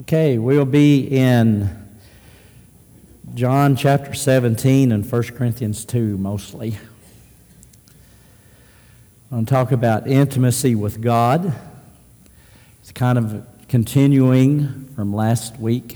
Okay, we'll be in John chapter 17 and 1 Corinthians 2 mostly. I'm going to talk about intimacy with God. It's kind of continuing from last week.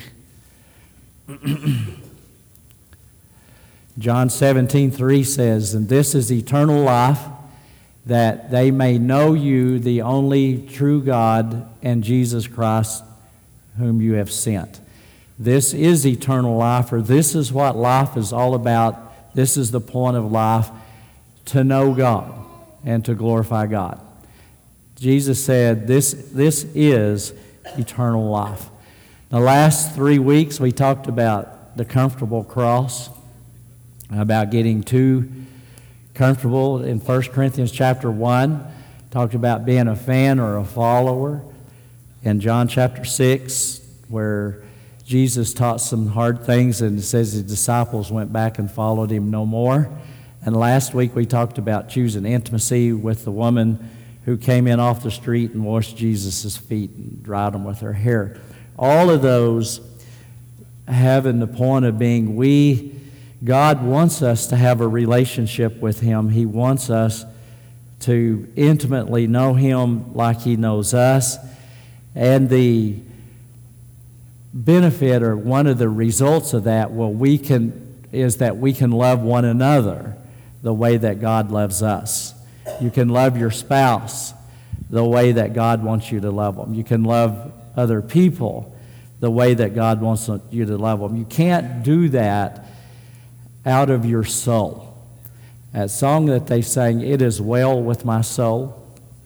John 17:3 says, "And this is eternal life, that they may know you, the only true God, and Jesus Christ, whom you have sent." This is eternal life, or this is what life is all about. This is the point of life, to know God and to glorify God. Jesus said this is eternal life. The last 3 weeks we talked about the comfortable cross, about getting too comfortable in 1 Corinthians chapter 1. Talked about being a fan or a follower. In John chapter 6, where Jesus taught some hard things, and it says his disciples went back and followed him no more. And last week we talked about choosing intimacy with the woman who came in off the street and washed Jesus' feet and dried them with her hair. All of those having the point of being God wants us to have a relationship with him. He wants us to intimately know him like he knows us. And the benefit, or one of the results of that, is that we can love one another the way that God loves us. You can love your spouse the way that God wants you to love them. You can love other people the way that God wants you to love them. You can't do that out of your soul. That song that they sang, "It Is Well With My Soul,"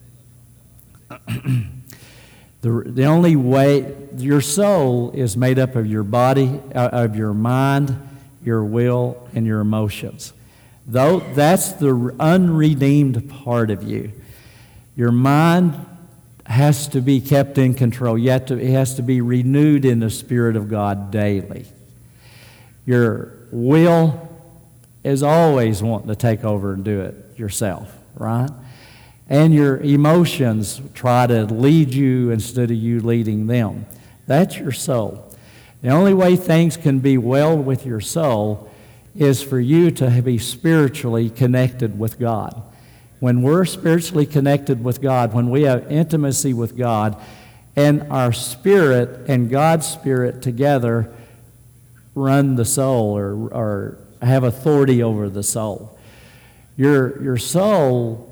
the only way, your soul is made up of your body, of your mind, your will, and your emotions. Though that's the unredeemed part of you. Your mind has to be kept in control. It has to be renewed in the Spirit of God daily. Your will is always wanting to take over and do it yourself, right? And your emotions try to lead you instead of you leading them. That's your soul. The only way things can be well with your soul is for you to be spiritually connected with God. When we're spiritually connected with God, when we have intimacy with God, and our spirit and God's spirit together run the soul, or have authority over the soul. Your soul,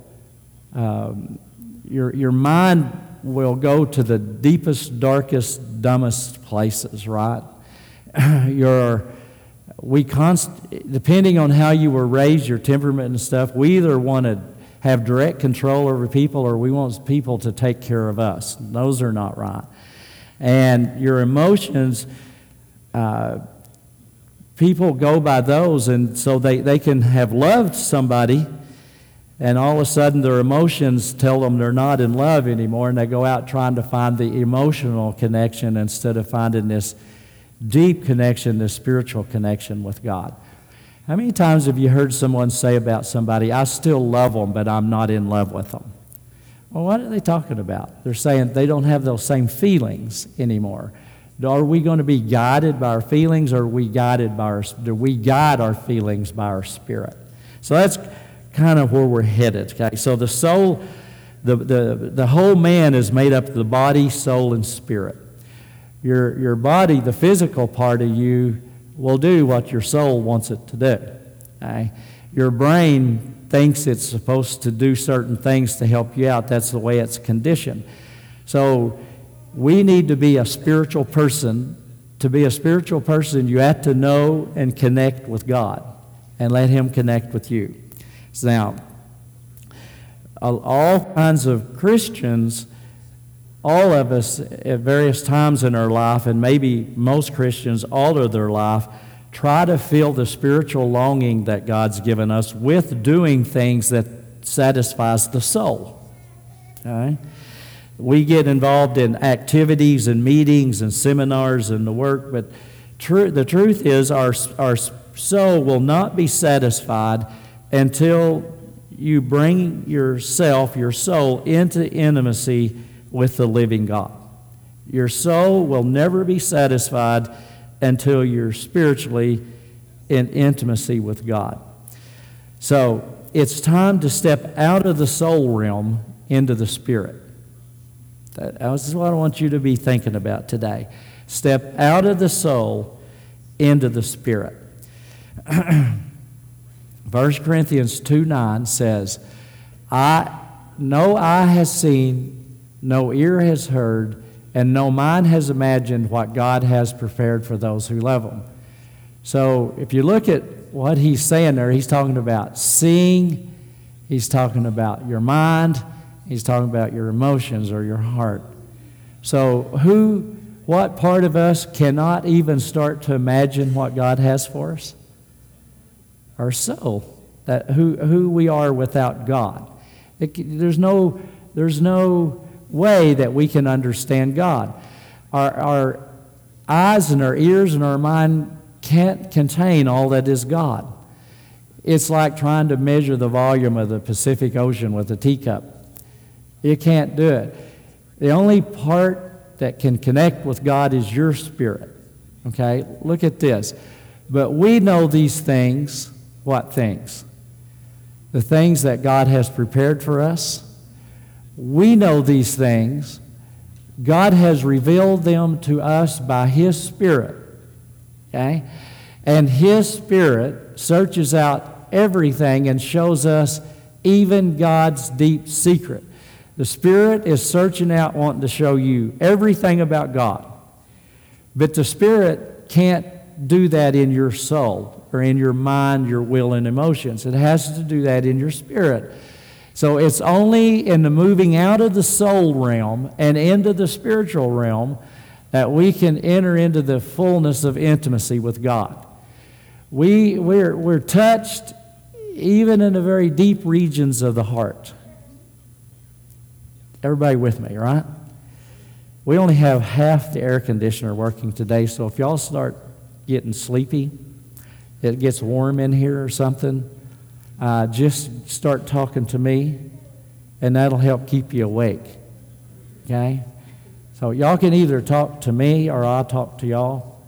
your mind will go to the deepest, darkest, dumbest places, right? Depending on how you were raised, your temperament and stuff, we either want to have direct control over people, or we want people to take care of us. Those are not right. And your emotions, people go by those, and so they can have loved somebody, and all of a sudden their emotions tell them they're not in love anymore, and they go out trying to find the emotional connection instead of finding this deep connection, this spiritual connection with God. How many times have you heard someone say about somebody, "I still love them, but I'm not in love with them"? Well, what are they talking about? They're saying they don't have those same feelings anymore. Are we going to be guided by our feelings, or do we guide our feelings by our spirit? So that's kind of where we're headed. Okay, so the soul, the whole man is made up of the body, soul, and spirit. Your body, the physical part of you, will do what your soul wants it to do. Okay? Your brain thinks it's supposed to do certain things to help you out. That's the way it's conditioned. So we need to be a spiritual person. To be a spiritual person, you have to know and connect with God and let him connect with you. So now, all kinds of Christians, all of us at various times in our life, and maybe most Christians all of their life, try to fill the spiritual longing that God's given us with doing things that satisfies the soul. Okay? We get involved in activities and meetings and seminars and the work, but the truth is our soul will not be satisfied until you bring your soul, into intimacy with the living God. Your soul will never be satisfied until you're spiritually in intimacy with God. So it's time to step out of the soul realm into the spirit. This is what I want you to be thinking about today. Step out of the soul into the spirit. 1 Corinthians 2:9 says, no eye has seen, no ear has heard, and no mind has imagined what God has prepared for those who love Him. So if you look at what he's saying there, he's talking about seeing, he's talking about your mind, he's talking about your emotions or your heart. So what part of us cannot even start to imagine what God has for us? Our soul, that who we are without God. There's no way that we can understand God. Our eyes and our ears and our mind can't contain all that is God. It's like trying to measure the volume of the Pacific Ocean with a teacup. You can't do it. The only part that can connect with God is your spirit. Okay? Look at this. But we know these things. What things? The things that God has prepared for us. We know these things. God has revealed them to us by His Spirit. Okay? And His Spirit searches out everything and shows us even God's deep secret. The Spirit is searching out, wanting to show you everything about God. But the Spirit can't do that in your soul or in your mind, your will, and emotions. It has to do that in your spirit. So it's only in the moving out of the soul realm and into the spiritual realm that we can enter into the fullness of intimacy with God. We're touched even in the very deep regions of the heart. Everybody with me, right? We only have half the air conditioner working today, so if y'all start getting sleepy, it gets warm in here or something, just start talking to me, and that'll help keep you awake. Okay? So y'all can either talk to me or I'll talk to y'all.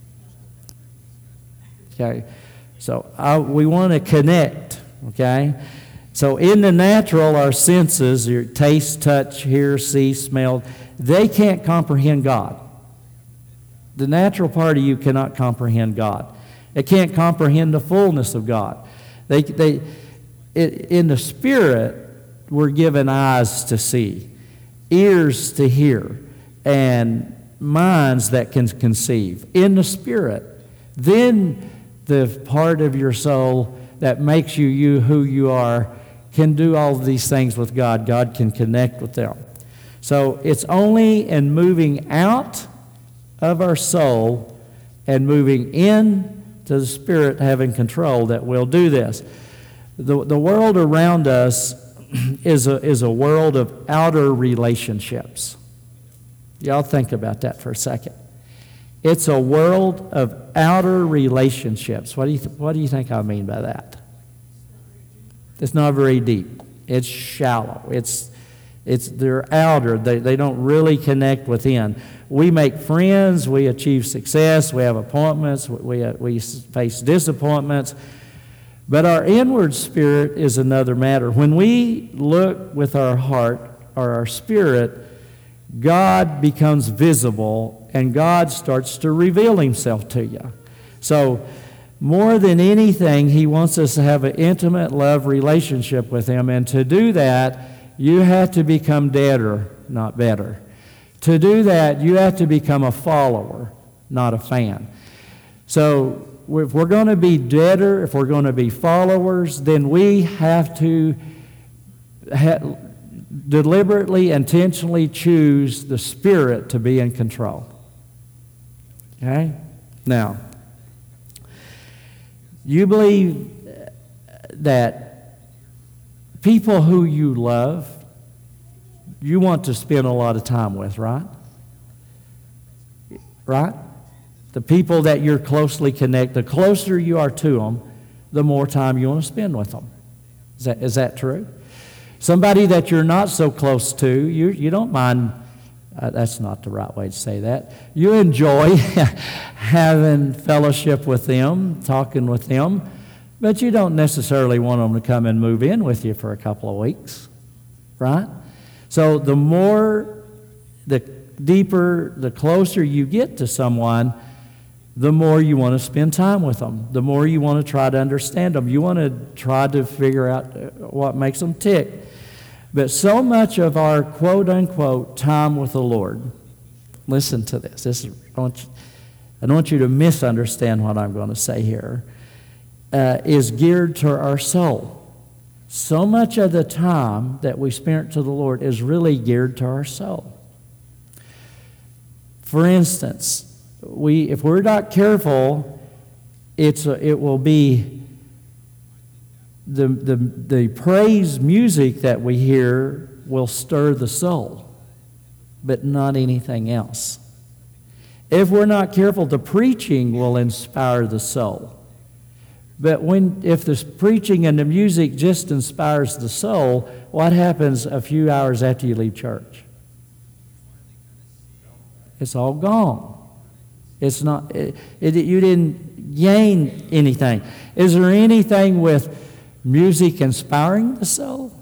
Okay? So we want to connect. Okay? So in the natural, our senses, your taste, touch, hear, see, smell, they can't comprehend God. The natural part of you cannot comprehend God. It can't comprehend the fullness of God. In the Spirit, we're given eyes to see, ears to hear, and minds that can conceive. In the Spirit, then the part of your soul that makes you who you are can do all of these things with God. God can connect with them. So it's only in moving out of our soul and moving in to the Spirit having control that we'll do this. The world around us is a world of outer relationships. Y'all think about that for a second. It's a world of outer relationships. What do you think I mean by that? It's not very deep. It's shallow. They're outer. They don't really connect within. We make friends. We achieve success. We have appointments. We face disappointments. But our inward spirit is another matter. When we look with our heart or our spirit, God becomes visible and God starts to reveal Himself to you. So more than anything, He wants us to have an intimate love relationship with Him. And to do that, you have to become deader, not better. To do that, you have to become a follower, not a fan. So if we're going to be deader, if we're going to be followers, then we have to deliberately, intentionally choose the Spirit to be in control. Okay? Now, you believe that people who you love, you want to spend a lot of time with, right? Right? The people that you're closely connected, the closer you are to them, the more time you want to spend with them. Is that true? Somebody that you're not so close to, you don't mind That's not the right way to say that. You enjoy having fellowship with them, talking with them, but you don't necessarily want them to come and move in with you for a couple of weeks, right? So the more, the deeper, the closer you get to someone, the more you want to spend time with them, the more you want to try to understand them. You want to try to figure out what makes them tick. But so much of our quote-unquote time with the Lord, listen to this. I don't want you to misunderstand what I'm going to say here, is geared to our soul. So much of the time that we spend to the Lord is really geared to our soul. For instance, if we're not careful, it will be the praise music that we hear will stir the soul, but not anything else. If we're not careful, the preaching will inspire the soul. But if the preaching and the music just inspires the soul, what happens a few hours after you leave church? It's all gone. It's not. You didn't gain anything. Is there anything with music inspiring the soul?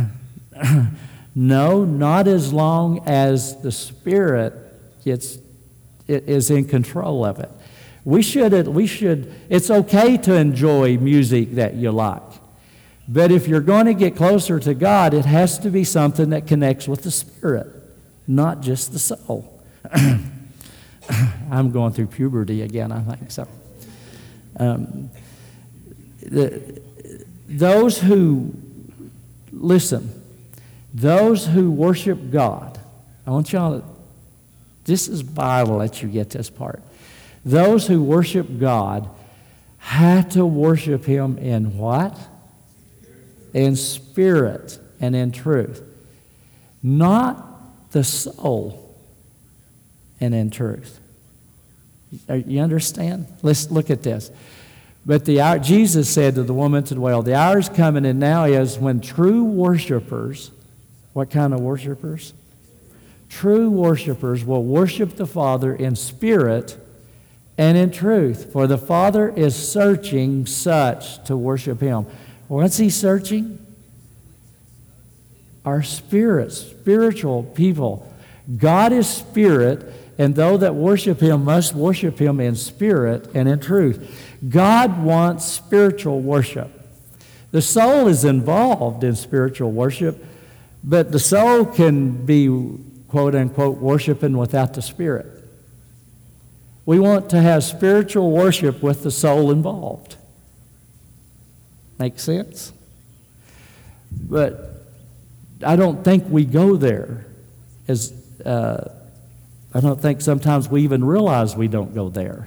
No, not as long as the Spirit is in control of it. We should. It's okay to enjoy music that you like, but if you're going to get closer to God, it has to be something that connects with the Spirit, not just the soul. I'm going through puberty again, I think so. Those who worship God, I want y'all to, this is Bible, let you get this part. Those who worship God have to worship Him in what? In spirit and in truth. Not the soul and in truth. You understand? Let's look at this. But Jesus said to the woman at the well, the hour is coming and now is when true worshipers, what kind of worshipers? True worshipers will worship the Father in spirit and in truth. For the Father is searching such to worship Him. What's He searching? Our spirits, spiritual people. God is spirit, and those that worship Him must worship Him in spirit and in truth. God wants spiritual worship. The soul is involved in spiritual worship, but the soul can be, quote-unquote, worshiping without the Spirit. We want to have spiritual worship with the soul involved. Make sense? But I don't think we go there. I don't think sometimes we even realize we don't go there.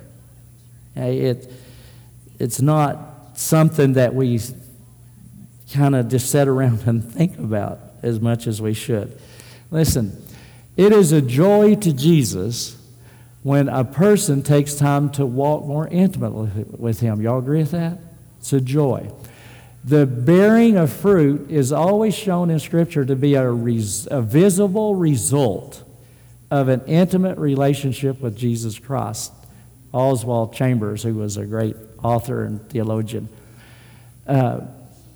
It's not something that we kind of just sit around and think about as much as we should. Listen, it is a joy to Jesus when a person takes time to walk more intimately with Him. Y'all agree with that? It's a joy. The bearing of fruit is always shown in Scripture to be a visible result of an intimate relationship with Jesus Christ. Oswald Chambers, who was a great author and theologian. The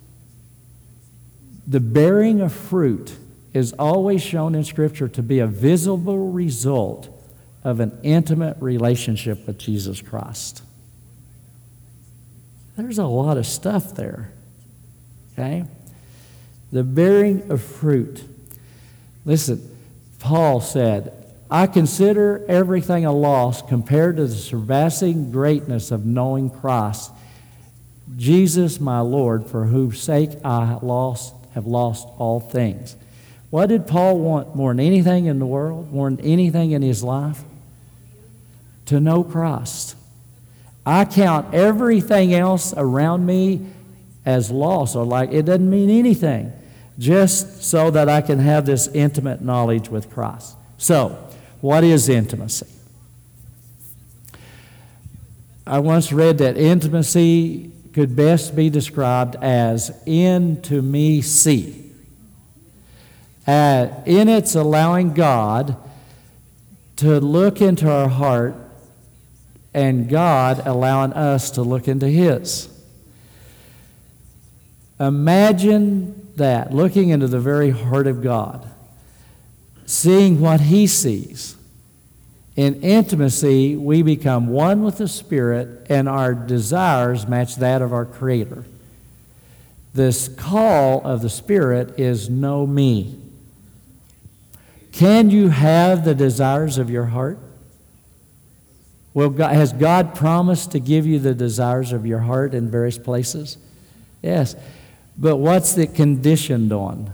bearing of fruit is always shown in Scripture to be a visible result of an intimate relationship with Jesus Christ. There's a lot of stuff there. Okay? The bearing of fruit. Listen, Paul said, I consider everything a loss compared to the surpassing greatness of knowing Christ, Jesus my Lord, for whose sake I have lost all things. What did Paul want more than anything in the world, more than anything in his life? To know Christ. I count everything else around me as loss, or like it doesn't mean anything, just so that I can have this intimate knowledge with Christ. So, what is intimacy? I once read that intimacy could best be described as intimacy. In its allowing God to look into our heart and God allowing us to look into His. Imagine that, looking into the very heart of God, seeing what He sees. In intimacy, we become one with the Spirit, and our desires match that of our Creator. This call of the Spirit is know me. Can you have the desires of your heart? Well, has God promised to give you the desires of your heart in various places? Yes. But what's it conditioned on?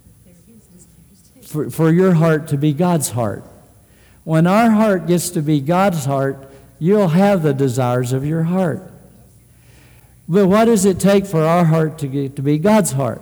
For your heart to be God's heart. When our heart gets to be God's heart, you'll have the desires of your heart. But what does it take for our heart to be God's heart?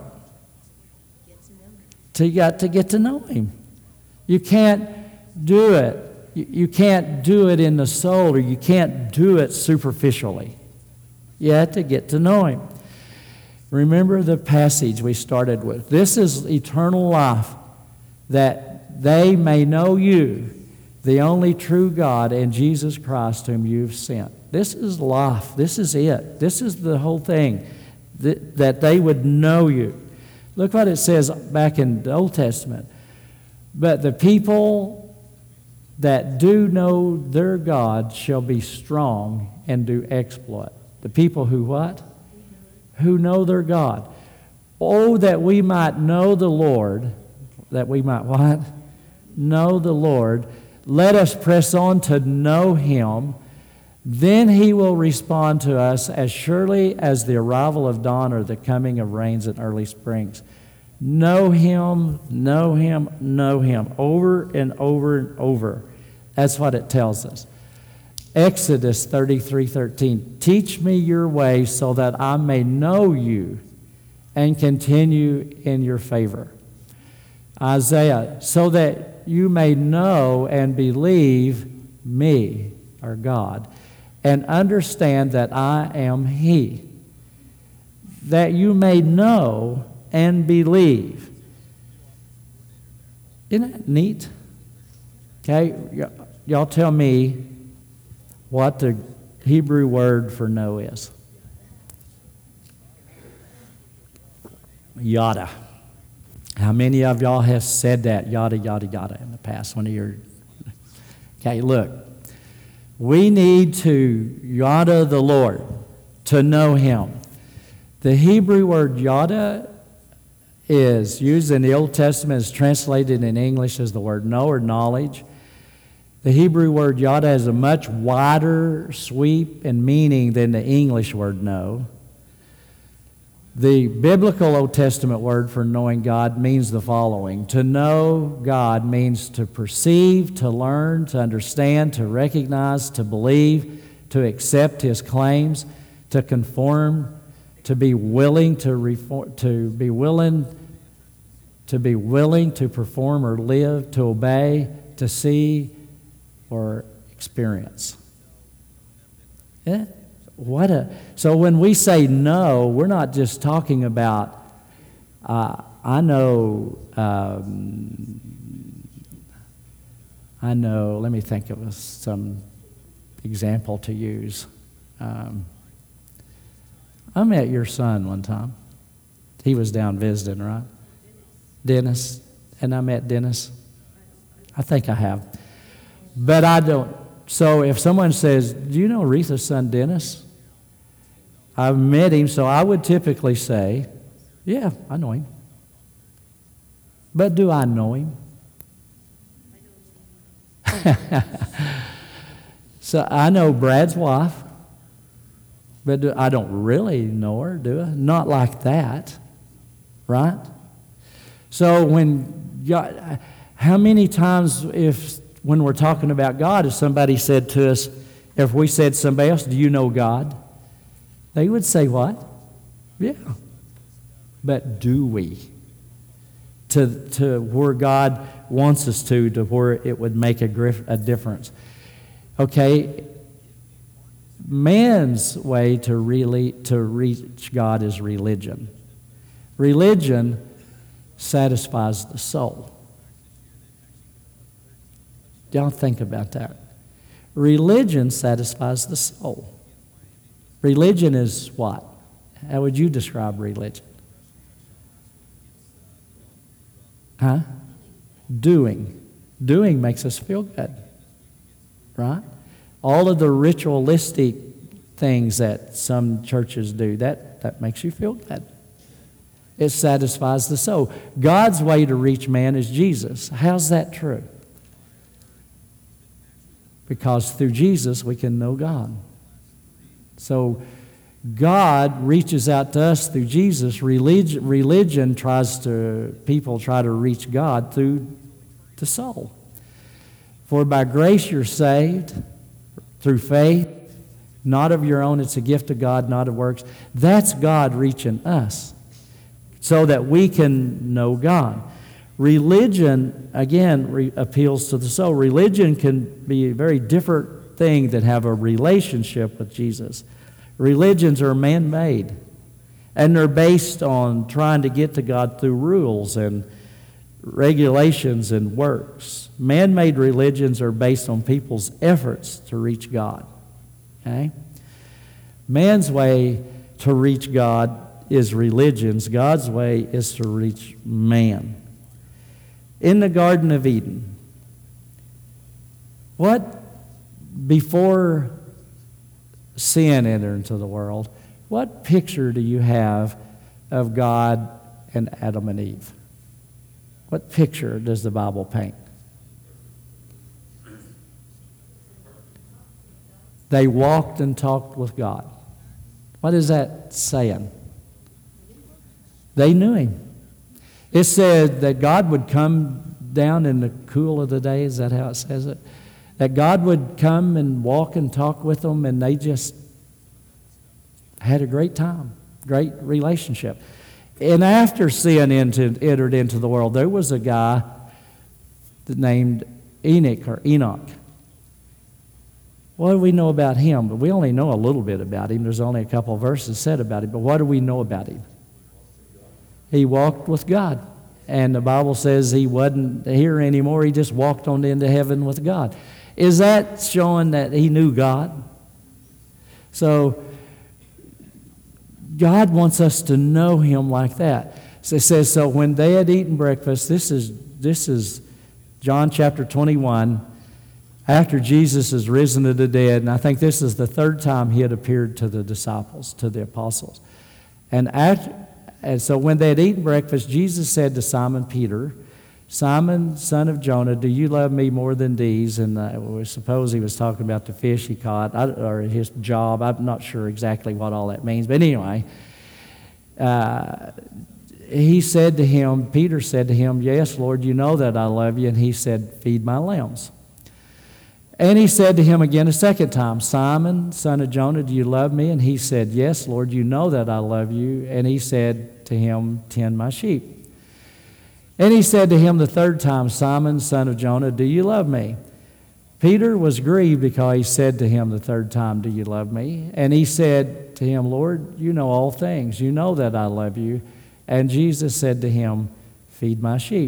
You got to get to know Him. You can't do it. You can't do it in the soul, or you can't do it superficially. You have to get to know Him. Remember the passage we started with. This is eternal life, that they may know you, the only true God, and Jesus Christ whom you've sent. This is life. This is it. This is the whole thing, that they would know you. Look what it says back in the Old Testament. But the people that do know their God shall be strong and do exploit. The people who what? Who know their God. Oh, that we might know the Lord. That we might what? Know the Lord. Let us press on to know Him. Then He will respond to us as surely as the arrival of dawn or the coming of rains in early springs. Know Him, know Him, know Him, over and over and over. That's what it tells us. Exodus 33:13. Teach me your way so that I may know you and continue in your favor. Isaiah, so that you may know and believe me, our God, and understand that I am He. That you may know and believe. Isn't that neat? Okay, y'all tell me what the Hebrew word for know is. Yada. How many of y'all have said that yada, yada, yada in the past? One of your... Okay, look. We need to yada the Lord, to know Him. The Hebrew word yada is used in the Old Testament, is translated in English as the word know or knowledge. The Hebrew word yada has a much wider sweep and meaning than the English word know. The biblical Old Testament word for knowing God means the following. To know God means to perceive, to learn, to understand, to recognize, to believe, to accept His claims, to conform, to be willing to reform, to be willing to perform or live, to obey, to see or experience. Yeah. So when we say no, we're not just talking about, I know, let me think of some example to use. I met your son one time. He was down visiting, right? Dennis. And I met Dennis. I think I have. But I don't. So if someone says, do you know Aretha's son Dennis? I've met him, so I would typically say, yeah, I know him. But do I know him? So I know Brad's wife, but I don't really know her, do I? Not like that, right? So how many times when we're talking about God, if somebody said to us, if we said to somebody else, do you know God? They would say what? Yeah. But do we? To where God wants us to where it would make a difference. Okay, man's way to reach God is religion. Religion satisfies the soul. Y'all think about that. Religion satisfies the soul. Religion is what? How would you describe religion? Huh? Doing. Doing makes us feel good, right? All of the ritualistic things that some churches do, that makes you feel good. It satisfies the soul. God's way to reach man is Jesus. How's that true? Because through Jesus we can know God. So God reaches out to us through Jesus. Religion people try to reach God through the soul. For by grace you're saved through faith, not of your own. It's a gift of God, not of works. That's God reaching us so that we can know God. Religion, again, appeals to the soul. Religion can be a very different thing than have a relationship with Jesus. Religions are man-made, and they're based on trying to get to God through rules and regulations and works. Man-made religions are based on people's efforts to reach God. Okay? Man's way to reach God is religions. God's way is to reach man. In the Garden of Eden, before sin entered into the world, what picture do you have of God and Adam and Eve? What picture does the Bible paint? They walked and talked with God. What is that saying? They knew Him. It said that God would come down in the cool of the day. Is that how it says it? That God would come and walk and talk with them, and they just had a great time, great relationship. And after sin entered into the world, there was a guy named Enoch. What do we know about him? But we only know a little bit about him. There's only a couple of verses said about him. But what do we know about him? He walked with God. And the Bible says he wasn't here anymore. He just walked on into heaven with God. Is that showing that he knew God? So God wants us to know Him like that. So it says, so when they had eaten breakfast, this is John chapter 21, after Jesus is risen to the dead, and I think this is the third time He had appeared to the disciples, to the apostles. And so when they had eaten breakfast, Jesus said to Simon Peter, Simon, son of Jonah, do you love me more than these? And we suppose he was talking about the fish he caught, or his job. I'm not sure exactly what all that means. But anyway, he said to him, Peter said to him, yes, Lord, you know that I love you. And he said, feed my lambs. And he said to him again a second time, Simon, son of Jonah, do you love me? And he said, yes, Lord, you know that I love you. And he said to him, tend my sheep. And he said to him the third time, Simon, son of Jonah, do you love me? Peter was grieved because he said to him the third time, do you love me? And he said to him, Lord, you know all things. You know that I love you. And Jesus said to him, feed my sheep.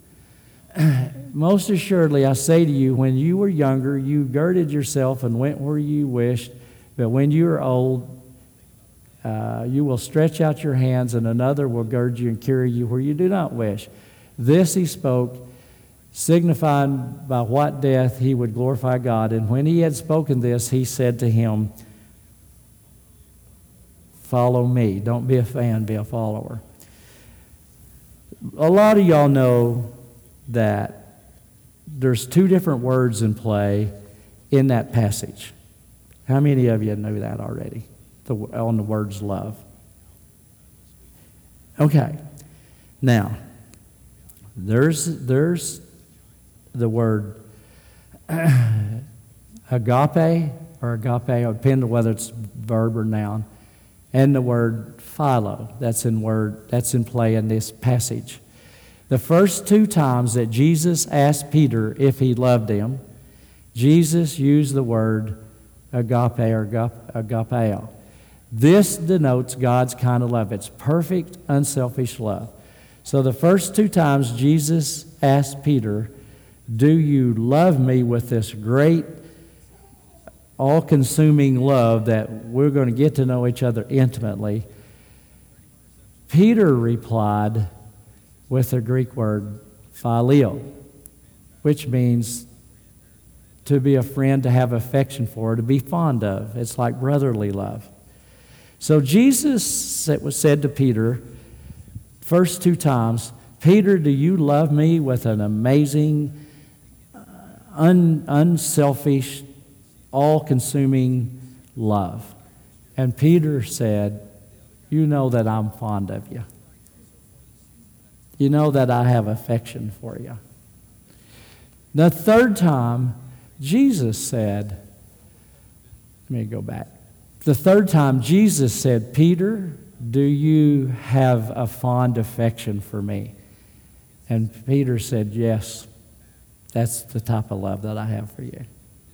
Most assuredly, I say to you, when you were younger, you girded yourself and went where you wished. But when you are old, you will stretch out your hands, and another will gird you and carry you where you do not wish. This he spoke, signifying by what death he would glorify God. And when he had spoken this, he said to him, follow me. Don't be a fan, be a follower. A lot of y'all know that there's two different words in play in that passage. How many of you know that already? On the words love. Okay. Now, there's the word agape or agapeo, depending on whether it's verb or noun, and the word philo. That's in play in this passage. The first two times that Jesus asked Peter if he loved him, Jesus used the word agape or agapeo. This denotes God's kind of love. It's perfect, unselfish love. So the first two times Jesus asked Peter, do you love me with this great, all-consuming love that we're going to get to know each other intimately? Peter replied with the Greek word phileo, which means to be a friend, to have affection for, to be fond of. It's like brotherly love. So Jesus said to Peter, first 2 times, Peter, do you love me with an amazing, unselfish, all-consuming love? And Peter said, you know that I'm fond of you. You know that I have affection for you. The 3rd time, Jesus said, let me go back. The 3rd time, Jesus said, Peter, do you have a fond affection for me? And Peter said, yes, that's the type of love that I have for you.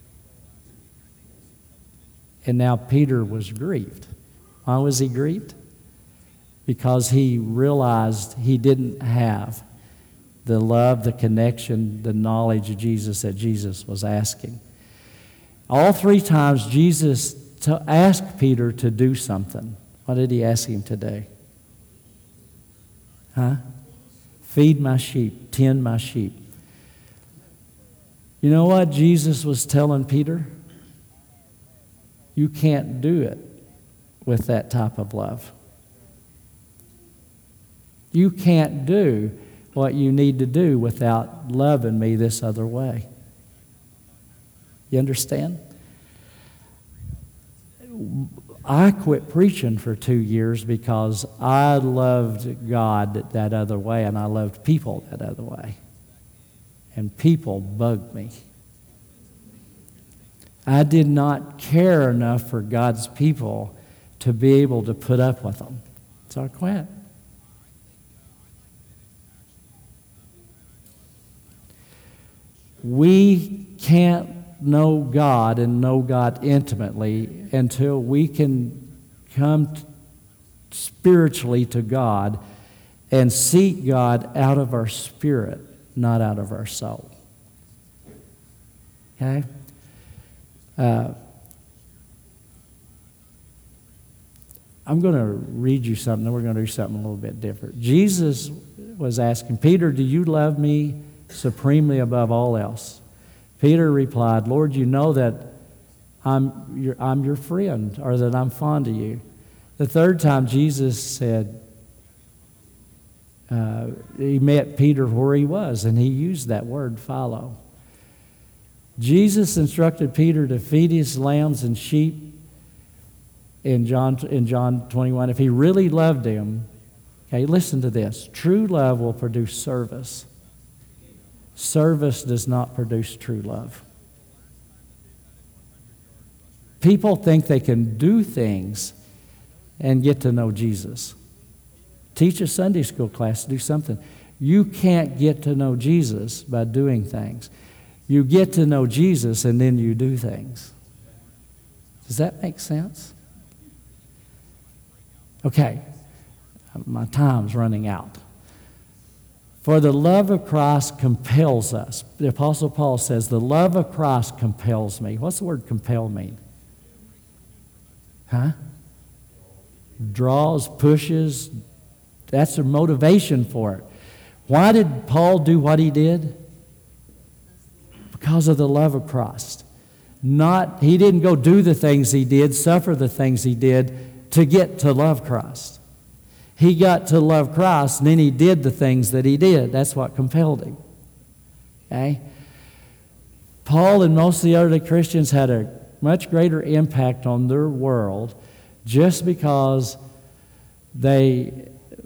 And now Peter was grieved. Why was he grieved? Because he realized he didn't have the love, the connection, the knowledge of Jesus that Jesus was asking. All 3 times Jesus asked Peter to do something. What did he ask him to do? Feed my sheep, tend my sheep. You know what Jesus was telling Peter? You can't do it with that type of love. You can't do what you need to do without loving me this other way. You understand? I quit preaching for 2 years because I loved God that other way, and I loved people that other way. And people bugged me. I did not care enough for God's people to be able to put up with them. So I quit. We can't know God and know God intimately until we can come spiritually to God and seek God out of our spirit, not out of our soul. Okay? I'm going to read you something, then we're going to do something a little bit different. Jesus was asking, Peter, do you love me supremely above all else? Peter replied, Lord, you know that I'm your friend, or that I'm fond of you. The 3rd time Jesus said, he met Peter where he was, and he used that word, philo. Jesus instructed Peter to feed his lambs and sheep in John 21. If he really loved him, okay, listen to this. True love will produce service. Service does not produce true love. People think they can do things and get to know Jesus. Teach a Sunday school class, do something. You can't get to know Jesus by doing things. You get to know Jesus and then you do things. Does that make sense? Okay, my time's running out. For the love of Christ compels us. The Apostle Paul says, the love of Christ compels me. What's the word compel mean? Draws, pushes. That's the motivation for it. Why did Paul do what he did? Because of the love of Christ. He didn't go do the things he did, suffer the things he did to get to love Christ. He got to love Christ, and then he did the things that he did. That's what compelled him. Okay? Paul and most of the early Christians had a much greater impact on their world just because they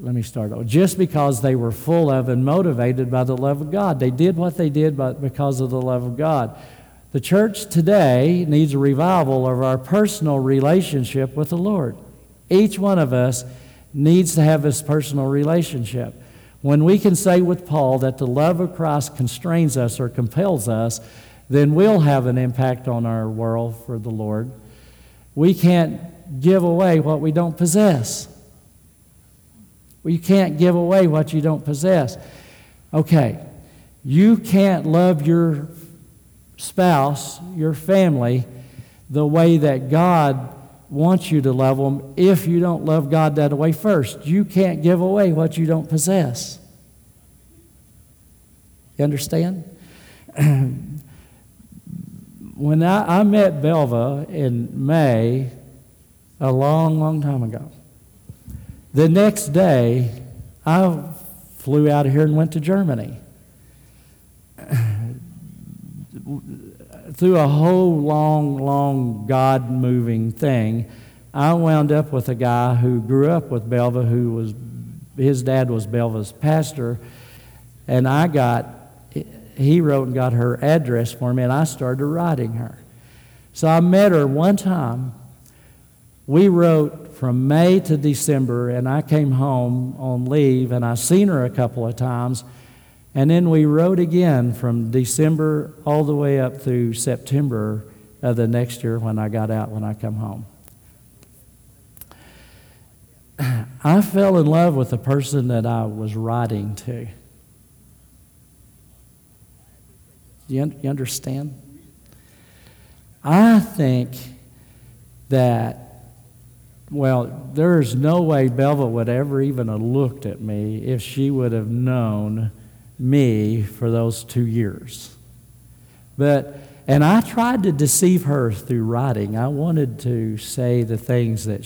were full of and motivated by the love of God. They did what they did because of the love of God. The church today needs a revival of our personal relationship with the Lord. Each one of us needs to have this personal relationship. When we can say with Paul that the love of Christ constrains us or compels us, then we'll have an impact on our world for the Lord. We can't give away what we don't possess. You can't give away what you don't possess. Okay, You can't love your spouse, your family, the way that God wants you to love them if you don't love God that way first. You can't give away what you don't possess. You understand? When I met Belva in May, a long, long time ago, the next day I flew out of here and went to Germany. Through a whole long God-moving thing, I wound up with a guy who grew up with Belva, his dad was Belva's pastor, and he wrote and got her address for me, and I started writing her. So I met her one time. We wrote from May to December, and I came home on leave, and I seen her a couple of times, and then we wrote again from December all the way up through September of the next year when I got out, when I come home. I fell in love with the person that I was writing to. You understand? I think that, well, there's no way Belva would ever even have looked at me if she would have known me for those 2 years. And I tried to deceive her through writing. I wanted to say the things that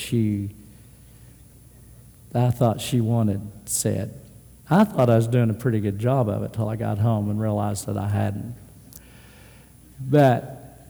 I thought she wanted said. I thought I was doing a pretty good job of it till I got home and realized that I hadn't. But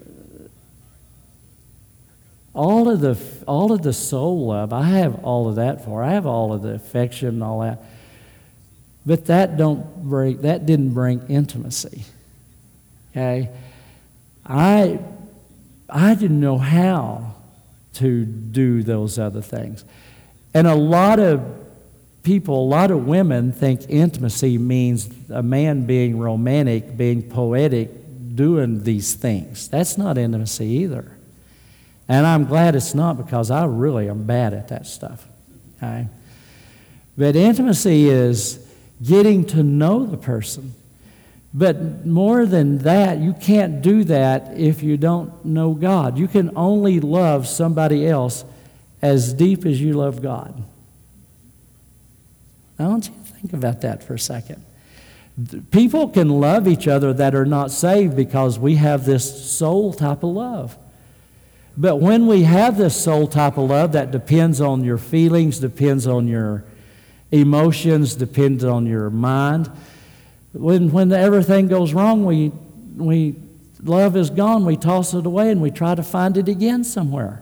all of the soul love, I have all of that for her. I have all of the affection and all that. But that didn't bring intimacy. Okay? I didn't know how to do those other things. And a lot of people, a lot of women think intimacy means a man being romantic, being poetic, doing these things. That's not intimacy either. And I'm glad it's not, because I really am bad at that stuff. Okay? But intimacy is getting to know the person. But more than that, you can't do that if you don't know God. You can only love somebody else as deep as you love God. Now, I want you to think about that for a second. People can love each other that are not saved because we have this soul type of love. But when we have this soul type of love that depends on your feelings, depends on your emotions, depends on your mind, when everything goes wrong, we love is gone, we toss it away and we try to find it again somewhere.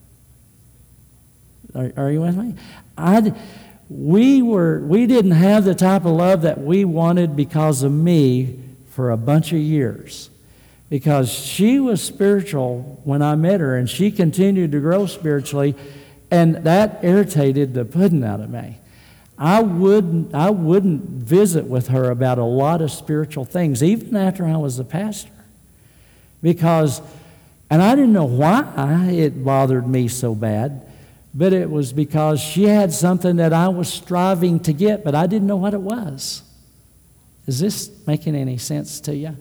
Are you with me? We didn't have the type of love that we wanted because of me for a bunch of years. Because she was spiritual when I met her, and she continued to grow spiritually, and that irritated the pudding out of me. I wouldn't visit with her about a lot of spiritual things, even after I was a pastor. And I didn't know why it bothered me so bad, but it was because she had something that I was striving to get, but I didn't know what it was. Is this making any sense to you?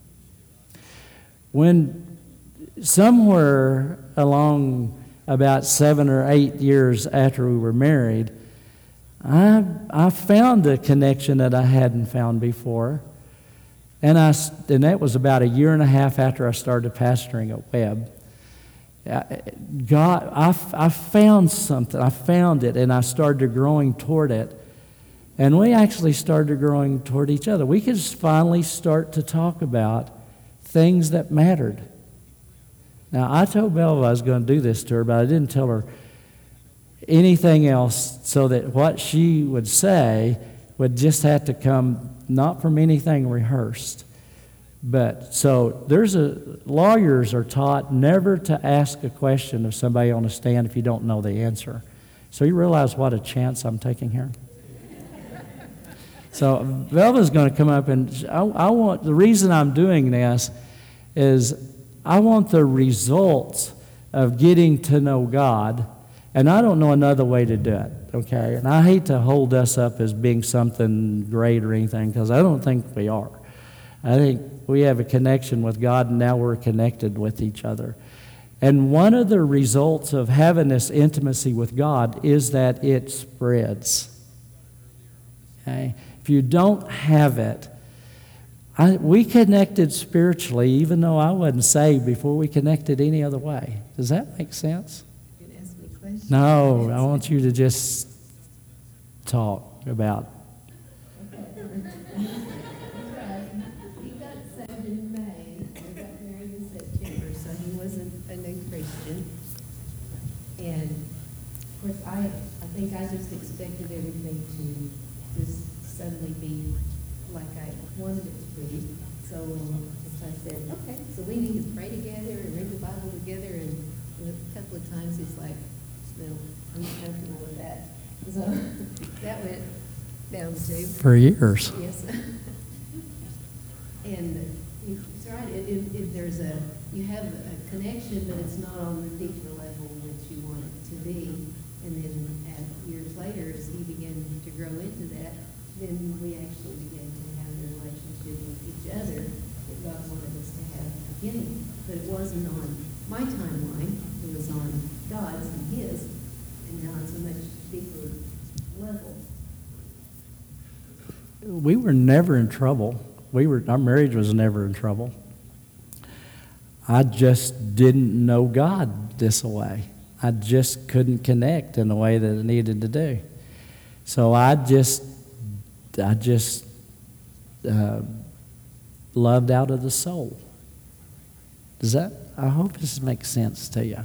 When somewhere along about 7 or 8 years after we were married, I found a connection that I hadn't found before. And that was about 1.5 years after I started pastoring at Webb. I found something. I found it, and I started growing toward it. And we actually started growing toward each other. We could finally start to talk about things that mattered. Now, I told Belva I was going to do this to her, but I didn't tell her anything else, so that what she would say would just have to come not from anything rehearsed. But so lawyers are taught never to ask a question of somebody on a stand if you don't know the answer. So you realize what a chance I'm taking here? So Belva's going to come up, and the reason I'm doing this is I want the results of getting to know God, and I don't know another way to do it, okay? And I hate to hold us up as being something great or anything, because I don't think we are. I think we have a connection with God, and now we're connected with each other. And one of the results of having this intimacy with God is that it spreads. Okay? If you don't have it, we connected spiritually, even though I wasn't saved before we connected any other way. Does that make sense? You can ask me questions. No, I want you to just talk about. He got saved in May, and got married in September, so he wasn't a new Christian. And of course, I think I just expected everything to just suddenly be like I wanted it to be. So I said, okay, so we need to pray together and read the Bible together. And a couple of times he's like, no, I'm not comfortable with that. So that went down too. For years. Yes. And it's right, if there's you have a connection, but it's not on the deeper level that you want it to be. And then years later, as he began to grow into that, then we actually began to have a relationship with each other that God wanted us to have at the beginning. But it wasn't on my timeline, it was on God's and his, and now it's a much deeper level. We were never in trouble. Our marriage was never in trouble. I just didn't know God this way. I just couldn't connect in the way that it needed to do. So I just loved out of the soul. I hope this makes sense to you.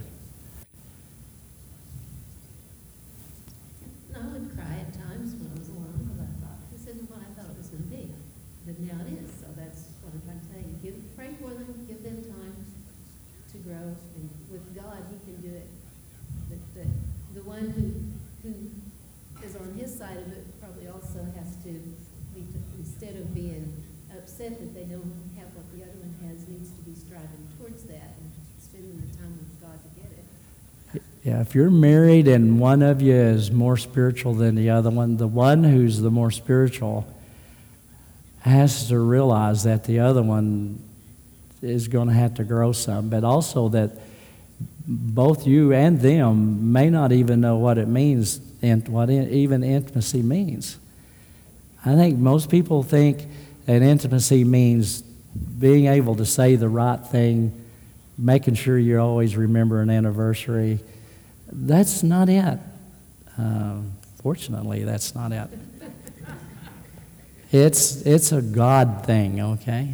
I would cry at times when I was alone because I thought this isn't what I thought it was going to be. But now it is, so that's what I'm trying to tell you. Pray for them, give them time to grow, and with God, he can do it. But the one who is on his side of it probably also has to be, instead of being upset that they don't have what the other one has, needs to be striving towards that and spending the time with God to get it. Yeah, if you're married and one of you is more spiritual than the one who's the more spiritual has to realize that the other one is going to have to grow some, but also that both you and them may not even know what it means and what even intimacy means. I think most people think that intimacy means being able to say the right thing, making sure you always remember an anniversary. That's not it. Fortunately, that's not it. It's a God thing, okay?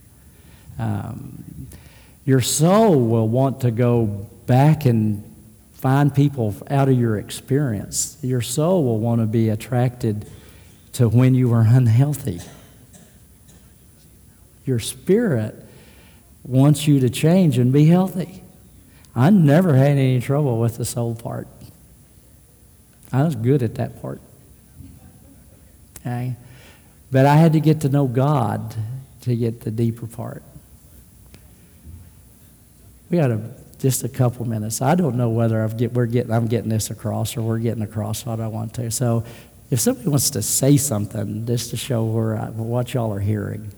Your soul will want to go back and find people out of your experience. Your soul will want to be attracted to when you were unhealthy. Your spirit wants you to change and be healthy. I never had any trouble with the soul part. I was good at that part. Okay? But I had to get to know God to get the deeper part. We got just a couple minutes. I don't know whether I'm getting this across or we're getting across what I want to. So if somebody wants to say something just to show what y'all are hearing.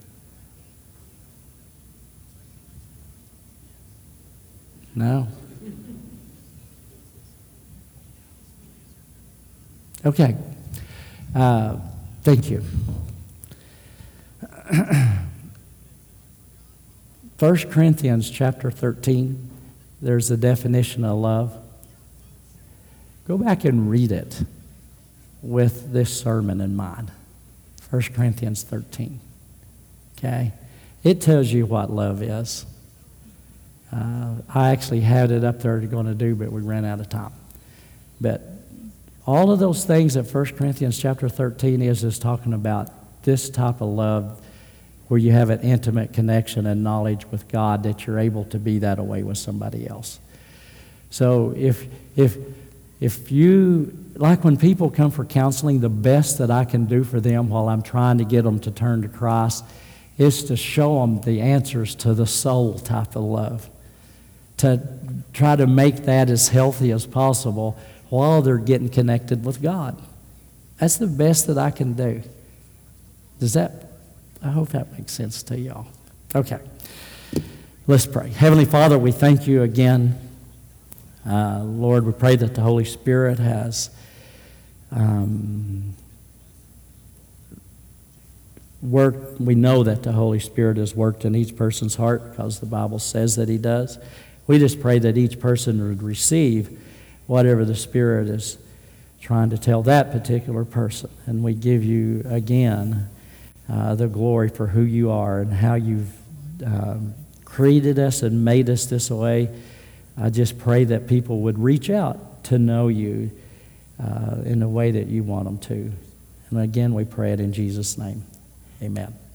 No? Okay. Thank you. 1 Corinthians chapter 13, there's a definition of love. Go back and read it with this sermon in mind. 1 Corinthians 13. Okay? It tells you what love is. I actually had it up there going to do, but we ran out of time. But all of those things that 1 Corinthians chapter 13 is talking about this type of love where you have an intimate connection and knowledge with God that you're able to be that way with somebody else. So if you, like when people come for counseling, the best that I can do for them while I'm trying to get them to turn to Christ is to show them the answers to the soul type of love, to try to make that as healthy as possible while they're getting connected with God. That's the best that I can do. I hope that makes sense to y'all. Okay. Let's pray. Heavenly Father, we thank you again. Lord, we pray that the Holy Spirit has worked. We know that the Holy Spirit has worked in each person's heart because the Bible says that he does. We just pray that each person would receive whatever the Spirit is trying to tell that particular person. And we give you again the glory for who you are and how you've created us and made us this way. I just pray that people would reach out to know you in the way that you want them to. And again, we pray it in Jesus' name. Amen.